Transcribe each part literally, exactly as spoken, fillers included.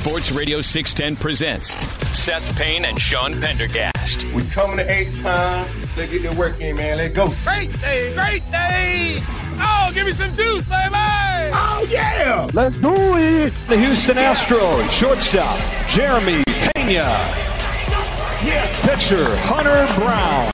Sports Radio six ten presents Seth Payne and Sean Pendergast. We coming to H-Town. Let's get the work in, man. Let's go. Great day, great day. Oh, give me some juice, baby. Oh, yeah. Let's do it. The Houston Astros, shortstop, Jeremy Pena. Yeah. Pitcher, Hunter Brown.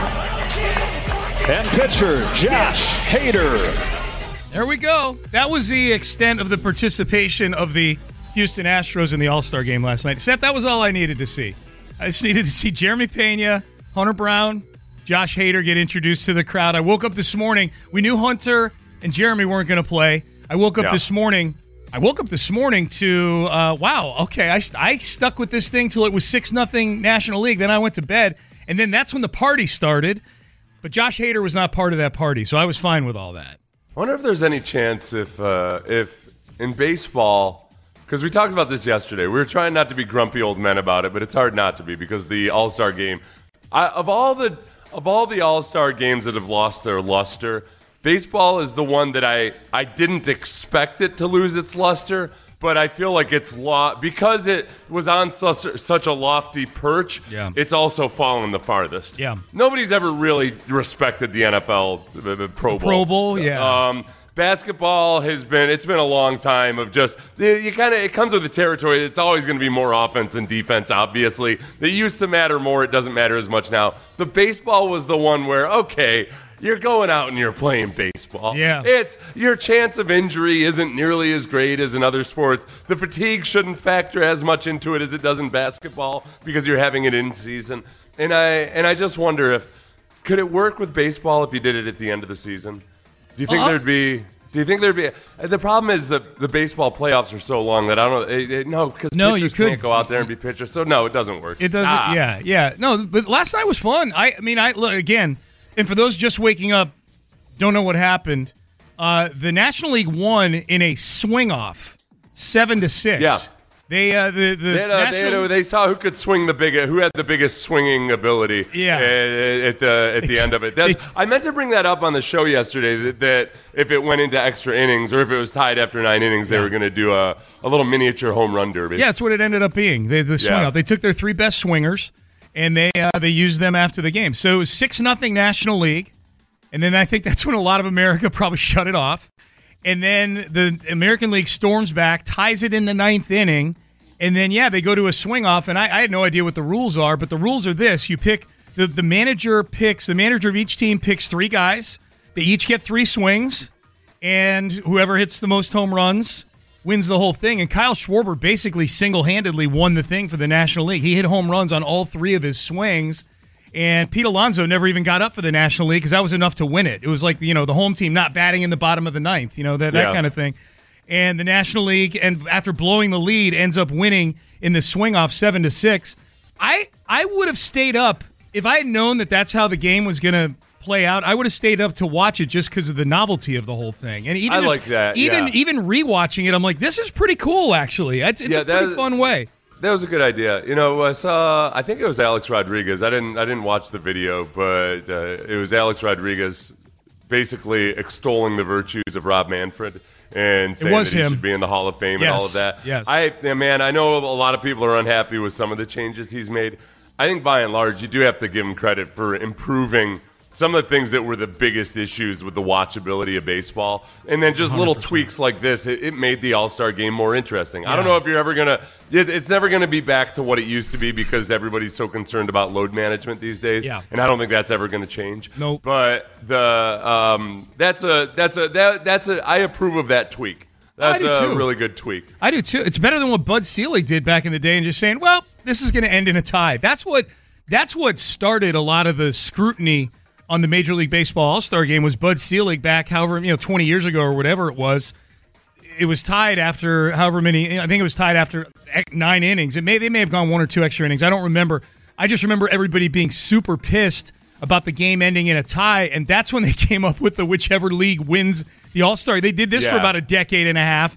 And pitcher, Josh Hader. There we go. That was the extent of the participation of the Houston Astros in the All-Star game last night. Seth, that was all I needed to see. I just needed to see Jeremy Pena, Hunter Brown, Josh Hader get introduced to the crowd. I woke up this morning. We knew Hunter and Jeremy weren't going to play. I woke up yeah. this morning. I woke up this morning to, uh, wow, okay, I, I stuck with this thing till it was six nothing National League. Then I went to bed, and then that's when the party started. But Josh Hader was not part of that party, so I was fine with all that. I wonder if there's any chance if, uh, if in baseball, because we talked about this yesterday. We were trying not to be grumpy old men about it, but it's hard not to be because the All-Star game, I, of all the of all the All-Star games that have lost their luster, baseball is the one that I, I didn't expect it to lose its luster, but I feel like it's lo- because it was on such, such a lofty perch, yeah. it's also fallen the farthest. Yeah. Nobody's ever really respected the N F L uh, Pro Bowl. Pro Bowl, yeah. Um, basketball has been, it's been a long time of just, you kind of, it comes with the territory. It's always going to be more offense than defense, obviously. It used to matter more. It doesn't matter as much now. But baseball was the one where, okay, you're going out and you're playing baseball. Yeah. It's your chance of injury isn't nearly as great as in other sports. The fatigue shouldn't factor as much into it as it does in basketball because you're having it in season. And I and I just wonder if could it work with baseball if you did it at the end of the season? Do you think uh-huh. there'd be Do you think there'd be the problem is that the baseball playoffs are so long that I don't know it, it, no because no, pitchers you could. can't go out there and be pitchers. So no, it doesn't work. It doesn't. Ah. Yeah, yeah. No, but last night was fun. I, I mean, I look again. And for those just waking up, don't know what happened. Uh, the National League won in a swing off, seven to six. Yeah, they uh, the the they, had a, National... they, had a, they saw who could swing the biggest, who had the biggest swinging ability. Yeah. at, at the at the end of it. That's, I meant to bring that up on the show yesterday. That, that if it went into extra innings or if it was tied after nine innings, they yeah. were going to do a, a little miniature home run derby. Yeah, that's what it ended up being. They, the swing yeah. off. They took their three best swingers and they uh, they used them after the game. So it was six nothing National League. And then I think that's when a lot of America probably shut it off. And then the American League storms back, ties it in the ninth inning. And then, yeah, they go to a swing off. And I, I had no idea what the rules are, but the rules are this. You pick, the, the manager picks, the manager of each team picks three guys. They each get three swings. And whoever hits the most home runs wins the whole thing. And Kyle Schwarber basically single-handedly won the thing for the National League. He hit home runs on all three of his swings. And Pete Alonso never even got up for the National League because that was enough to win it. It was like, you know, the home team not batting in the bottom of the ninth, you know, that, that yeah. kind of thing. And the National League, and after blowing the lead, ends up winning in the swing-off seven to six. I I would have stayed up. If I had known that that's how the game was going to play out, I would have stayed up to watch it just because of the novelty of the whole thing. And even I just, like that, Even, yeah. even rewatching it, I'm like, this is pretty cool, actually. It's, it's yeah, a pretty is, fun way. That was a good idea. You know, I saw. I think it was Alex Rodriguez. I didn't. I didn't watch the video, but uh, it was Alex Rodriguez basically extolling the virtues of Rob Manfred and saying that he him. should be in the Hall of Fame yes, and all of that. Yes. I, yeah, man, I know a lot of people are unhappy with some of the changes he's made. I think by and large, you do have to give him credit for improving some of the things that were the biggest issues with the watchability of baseball. And then just one hundred percent little tweaks like this, it, it made the All-Star game more interesting. Yeah. I don't know if you're ever going to it, – it's never going to be back to what it used to be because everybody's so concerned about load management these days. Yeah. And I don't think that's ever going to change. Nope. But the um, that's a – that's a that, that's a I approve of that tweak. That's I do a too. really good tweak. I do too. It's better than what Bud Selig did back in the day and just saying, well, this is going to end in a tie. That's what that's what started a lot of the scrutiny on the Major League Baseball All-Star game was Bud Selig back however, you know, twenty years ago or whatever it was. It was tied after however many, I think it was tied after nine innings. It may They may have gone one or two extra innings. I don't remember. I just remember everybody being super pissed about the game ending in a tie, and that's when they came up with the whichever league wins the All-Star. They did this yeah. for about a decade and a half.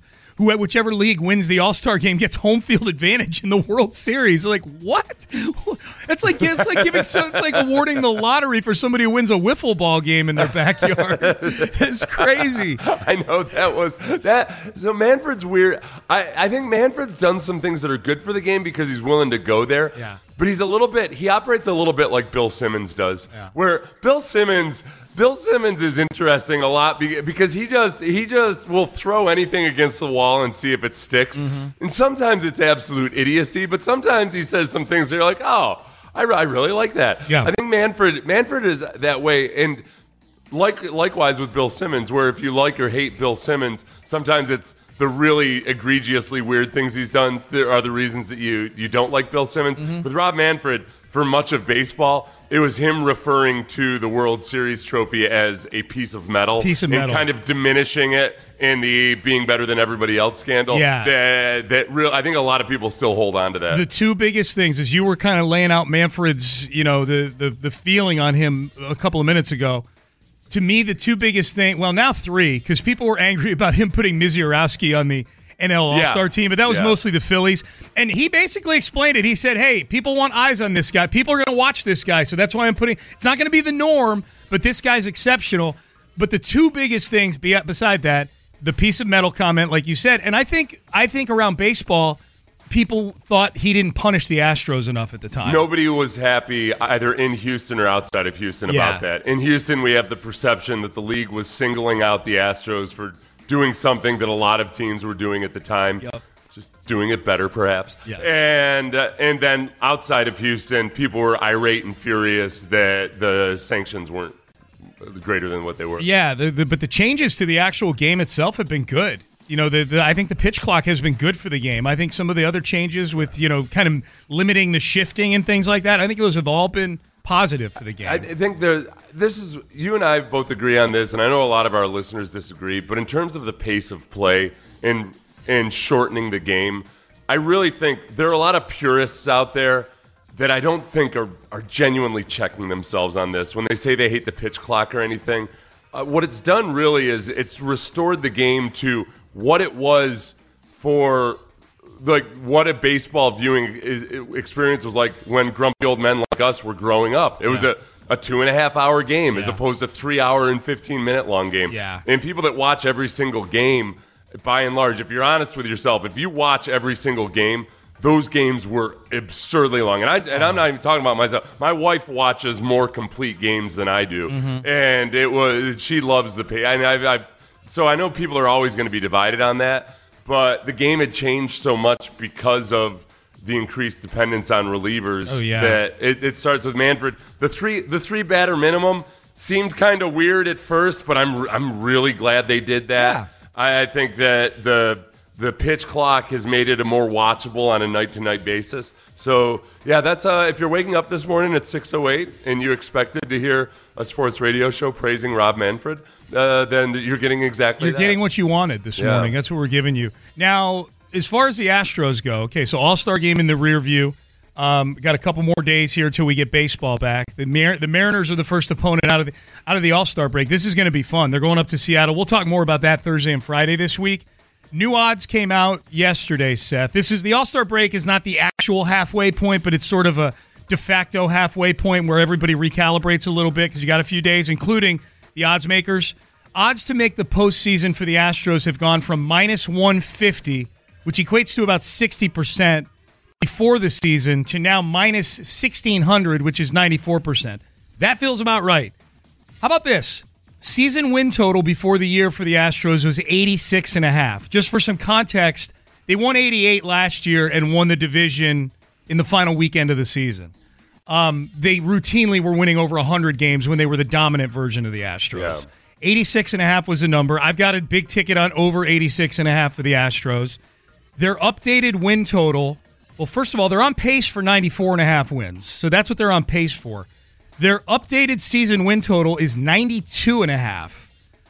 who whichever league wins the All-Star game gets home field advantage in the World Series. Like, what? It's like it's like giving so it's like awarding the lottery for somebody who wins a wiffle ball game in their backyard. It's crazy. I know that was that. So Manfred's weird. I, I think Manfred's done some things that are good for the game because he's willing to go there. Yeah. But he's a little bit. He operates a little bit like Bill Simmons does, yeah. where Bill Simmons. Bill Simmons is interesting a lot because he just he just will throw anything against the wall and see if it sticks. Mm-hmm. And sometimes it's absolute idiocy, but sometimes he says some things that you're like, oh, I, I really like that. Yeah. I think Manfred Manfred is that way, and like likewise with Bill Simmons, where if you like or hate Bill Simmons, sometimes it's the really egregiously weird things he's done there are the reasons that you you don't like Bill Simmons. Mm-hmm. With Rob Manfred, for much of baseball, it was him referring to the World Series trophy as a piece of metal, piece of and metal. kind of diminishing it in the being better than everybody else scandal. Yeah. That, that real, I think a lot of people still hold on to that. The two biggest things, as you were kind of laying out Manfred's, you know, the, the, the feeling on him a couple of minutes ago, to me, the two biggest thing, well, now three, because people were angry about him putting Misiorowski on the N L All-Star yeah. team, but that was yeah. mostly the Phillies. And he basically explained it. He said, hey, people want eyes on this guy. People are going to watch this guy, so that's why I'm putting – it's not going to be the norm, but this guy's exceptional. But the two biggest things beside that, the piece of metal comment, like you said, and I think I think around baseball – people thought he didn't punish the Astros enough at the time. Nobody was happy either in Houston or outside of Houston yeah. about that. In Houston, we have the perception that the league was singling out the Astros for doing something that a lot of teams were doing at the time. Yep. Just doing it better, perhaps. Yes. And uh, and then outside of Houston, people were irate and furious that the sanctions weren't greater than what they were. Yeah, the, the, but the changes to the actual game itself have been good. You know, the, the, I think the pitch clock has been good for the game. I think some of the other changes with, you know, kind of limiting the shifting and things like that, I think those have all been positive for the game. I think there, this is, you and I both agree on this, and I know a lot of our listeners disagree, but in terms of the pace of play and, and shortening the game, I really think there are a lot of purists out there that I don't think are, are genuinely checking themselves on this when they say they hate the pitch clock or anything. Uh, what it's done really is it's restored the game to what it was for, like, what a baseball viewing is, experience was like when grumpy old men like us were growing up. It was yeah. a, a two and a half hour game yeah. as opposed to three hour and fifteen minute long game. Yeah. And people that watch every single game, by and large, if you're honest with yourself, if you watch every single game, those games were absurdly long. And, I, and I'm not even talking about myself. My wife watches more complete games than I do. Mm-hmm. And it was she loves the pay. I mean, I've, I've So I know people are always going to be divided on that, but the game had changed so much because of the increased dependence on relievers oh, yeah. that it, it starts with Manfred. The three the three batter minimum seemed kind of weird at first, but I'm I'm really glad they did that. Yeah. I, I think that the the pitch clock has made it a more watchable on a night to night basis. So yeah, that's uh, if you're waking up this morning at six oh eight and you expected to hear a sports radio show praising Rob Manfred, uh, then you're getting exactly You're that. getting what you wanted this Yeah. morning. That's what we're giving you. Now, as far as the Astros go, okay, so All-Star game in the rear view. Um, got a couple more days here until we get baseball back. The Mar- the Mariners are the first opponent out of the, out of the All-Star break. This is going to be fun. They're going up to Seattle. We'll talk more about that Thursday and Friday this week. New odds came out yesterday, Seth. This is the All-Star break is not the actual halfway point, but it's sort of a de facto halfway point where everybody recalibrates a little bit because you got a few days, including the odds makers. Odds to make the postseason for the Astros have gone from minus one fifty, which equates to about sixty percent before the season, to now minus sixteen hundred, which is ninety-four percent. That feels about right. How about this? Season win total before the year for the Astros was eighty-six and a half. Just for some context, they won eighty-eight last year and won the division in the final weekend of the season. Um, they routinely were winning over one hundred games when they were the dominant version of the Astros. Yeah. eighty-six and a half was the number. I've got a big ticket on over eighty-six and a half for the Astros. Their updated win total, well, first of all, they're on pace for ninety-four and a half wins. So that's what they're on pace for. Their updated season win total is ninety-two and a half.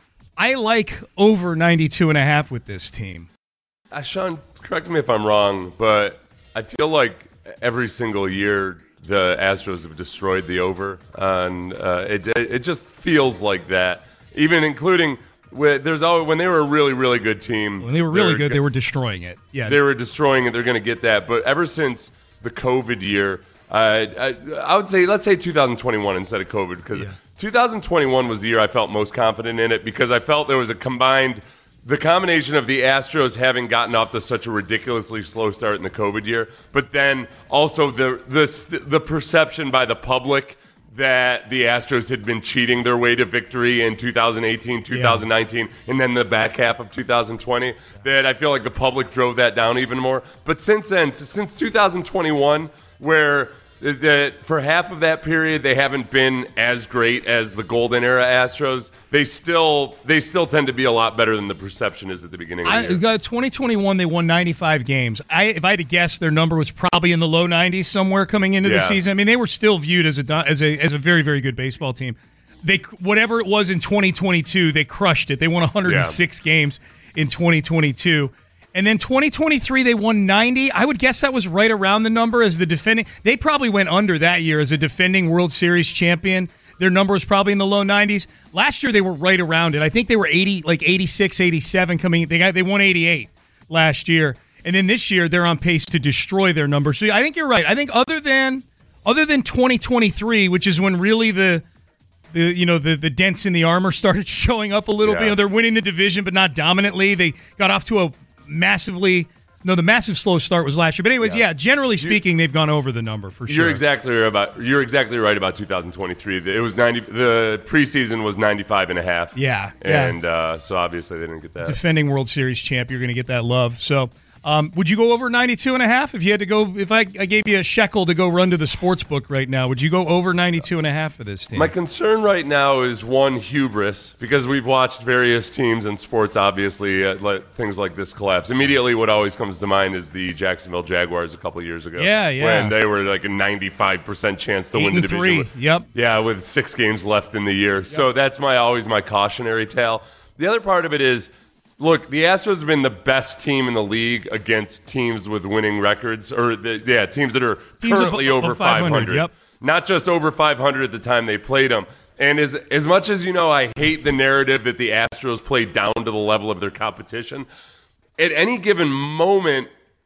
I like over ninety-two and a half with this team. Uh, Sean, correct me if I'm wrong, but I feel like every single year the Astros have destroyed the over, and uh, it it just feels like that. Even including with, there's always, when they were a really, really good team. When they were really they were, good, they were destroying it. Yeah, they were destroying it. They're going to get that. But ever since the COVID year, uh, I, I would say, let's say two thousand twenty-one instead of COVID, because yeah. two thousand twenty-one was the year I felt most confident in it, because I felt there was a combined, the combination of the Astros having gotten off to such a ridiculously slow start in the COVID year, but then also the the the perception by the public that the Astros had been cheating their way to victory in two thousand eighteen, two thousand nineteen, yeah. and then the back half of two thousand twenty, that I feel like the public drove that down even more. But since then, since two thousand twenty-one, where that for half of that period they haven't been as great as the golden era Astros, they still they still tend to be a lot better than the perception is at the beginning of the year. I, twenty twenty-one, they won ninety-five games. I, if I had to guess, their number was probably in the low nineties somewhere coming into yeah. the season. I mean, they were still viewed as a as a as a very very good baseball team. They whatever it was in twenty twenty-two, they crushed it. They won one hundred six yeah. games in twenty twenty-two. And then twenty twenty-three, they won ninety. I would guess that was right around the number as the defending. They probably went under that year as a defending World Series champion. Their number was probably in the low nineties. Last year, they were right around it. I think they were eighty, like eighty-six, eighty-seven coming. They got they won eighty-eight last year, and then this year they're on pace to destroy their number. So I think you're right. I think other than other than twenty twenty-three, which is when really the the you know the the dents in the armor started showing up a little yeah. bit. You know, they're winning the division, but not dominantly. They got off to a massively no the massive slow start was last year, but anyways yeah, yeah generally speaking, they've gone over the number for sure. You're exactly right about you're exactly right about two thousand twenty-three. It was ninety, the preseason was ninety-five and a half. Yeah, and yeah. Uh, so obviously they didn't get that. Defending World Series champ, you're going to get that love. So um, would you go over ninety-two and a half if you had to go? If I, I gave you a shekel to go run to the sports book right now, would you go over ninety-two and a half for this team? My concern right now is one, hubris, because we've watched various teams in sports obviously uh, let things like this collapse. Immediately what always comes to mind is the Jacksonville Jaguars a couple of years ago. Yeah, yeah. When they were like a ninety-five percent chance to Eight win the and division. Three. With, yep. Yeah, with six games left in the year. Yep. So that's my always my cautionary tale. The other part of it is, look, the Astros have been the best team in the league against teams with winning records, or yeah, teams that are teams currently above, over above five hundred. Yep. Not just over five hundred at the time they played them. And as as much as you know, I hate the narrative that the Astros play down to the level of their competition. At any given moment,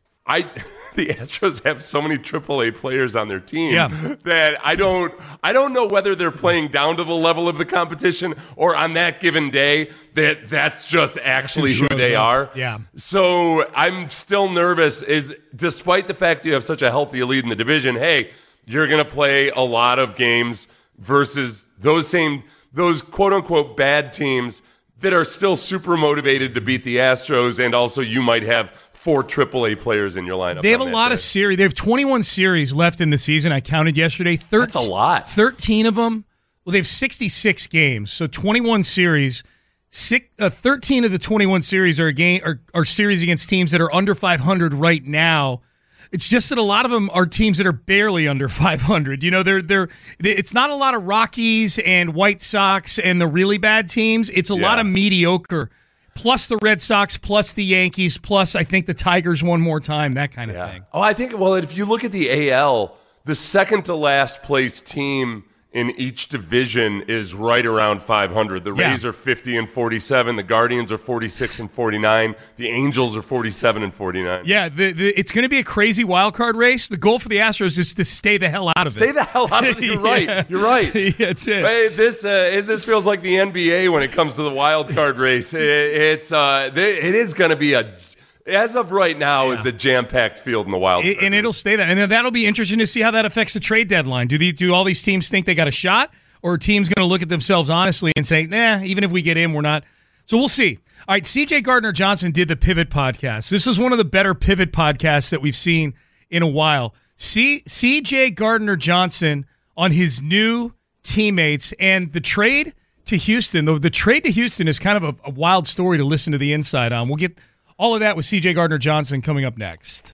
I the Astros have so many triple A players on their team yeah. that I don't I don't know whether they're playing down to the level of the competition or on that given day that that's just actually who they up. are. Yeah. So I'm still nervous is despite the fact you have such a healthy lead in the division, hey, you're going to play a lot of games versus those same those quote unquote bad teams that are still super motivated to beat the Astros, and also you might have four triple A players in your lineup. They have a lot day. of series. They have twenty-one series left in the season. I counted yesterday. thirteen, That's a lot. thirteen of them. Well, they have sixty-six games, so twenty-one series. Six, uh, thirteen of the twenty-one series are, a game, are are series against teams that are under five hundred right now. It's just that a lot of them are teams that are barely under five hundred. You know, they're they're. It's not a lot of Rockies and White Sox and the really bad teams. It's a yeah. lot of mediocre. Plus the Red Sox, plus the Yankees, plus I think the Tigers one more time, that kind of yeah. thing. Oh, I think, well, if you look at the A L, the second to last place team in each division is right around five hundred. The Yeah. Rays are fifty and forty-seven. The Guardians are forty-six and forty-nine. The Angels are forty-seven and forty-nine. Yeah, the, the, it's going to be a crazy wild card race. The goal for the Astros is to stay the hell out of Stay it. the hell out of it. You're right. Yeah. You're right. Yeah, that's it. Hey, this uh, it, this feels like the N B A when it comes to the wild card race. It, it's uh, it is going to be a. As of right now, yeah. it's a jam-packed field in the wild card. It, and it'll stay that. And then that'll be interesting to see how that affects the trade deadline. Do the, do all these teams think they got a shot? Or are teams going to look at themselves honestly and say, nah, even if we get in, we're not. So we'll see. All right, C J Gardner-Johnson did the Pivot podcast. This is one of the better Pivot podcasts that we've seen in a while. C- C.J. Gardner-Johnson on his new teammates and the trade to Houston. The, the trade to Houston is kind of a, a wild story to listen to the inside on. We'll get all of that with C J Gardner-Johnson coming up next.